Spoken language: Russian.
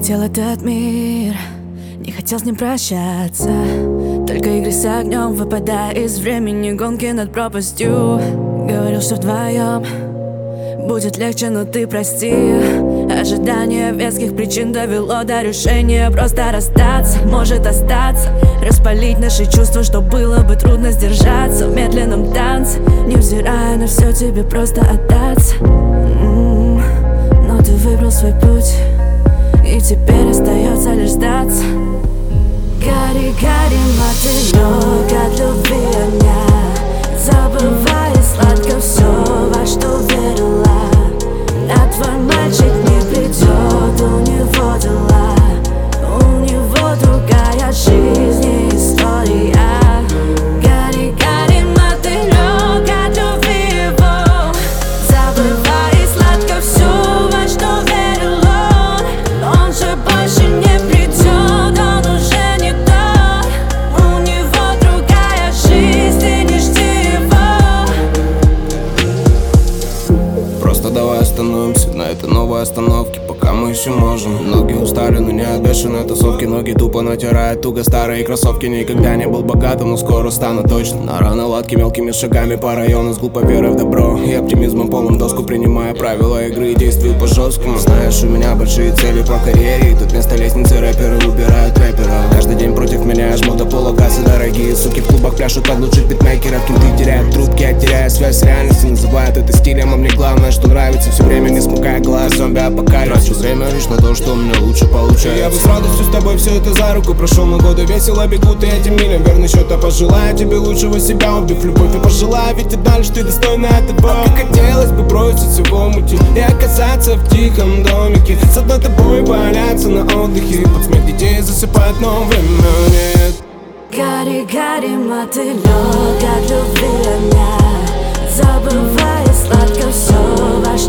хотел этот мир, не хотел с ним прощаться. Только игры с огнем, выпадая из времени, гонки над пропастью. Говорил, что вдвоем будет легче, но ты прости. Ожидание веских причин довело до решения просто расстаться. Может остаться, распалить наши чувства, что было бы трудно сдержаться в медленном танце. Невзирая на все, тебе просто отдаться. Но ты выбрал свой путь, и теперь остается лишь сдаться. Гори, гори, мотылек от любви огня, забывай сладко все, во что верила. А твой мальчик не придет, у него дела, у него другая жизнь и история. Гори, гори, мотылек от любви его, забывай сладко все, во что верил он. Он же больше не придет, он уже не тот, у него другая жизнь, ты не жди его. Просто давай остановимся на этой новой остановке, пока мы еще можем. Ноги устали, но не от бешеной тусовки. Ноги тупо натирают туго старые кроссовки. Никогда не был богатым, но скоро стану точно. На наладки мелкими шагами по району, с глупой верой в добро и оптимизмом полным доску, принимая правила игры и действую по жесткому. Знаешь, у меня большие цели по карьере, и тут вместо лестницы рэперы выбирают рэпера. Каждый день против меня жму до полугаса. Дорогие суки в клубах пляшут под лучших битмейкеров. Кенты теряют трубки, а теряя связь с реальностью. Называют это стилем, а мне главное, что нравится. Все время не смыкая глаз, зомби-апокалипсис. Трачу время лишь на то, что у меня лучше получается. Я бы с радостью с тобой все это за руку прошел, но годы весело бегут, и этим милям верный счет. А пожелаю тебе лучшего себя, убив любовь, и пожелаю, ведь ты дальше ты достойна этого. А как хотелось бы бросить всего мути и оказаться в тихом домике, с одной тобой валяться на отдыхе, под смех детей засыпать, но время нет. Гори, гори, мотылек от любви огня, забывай сладко все, во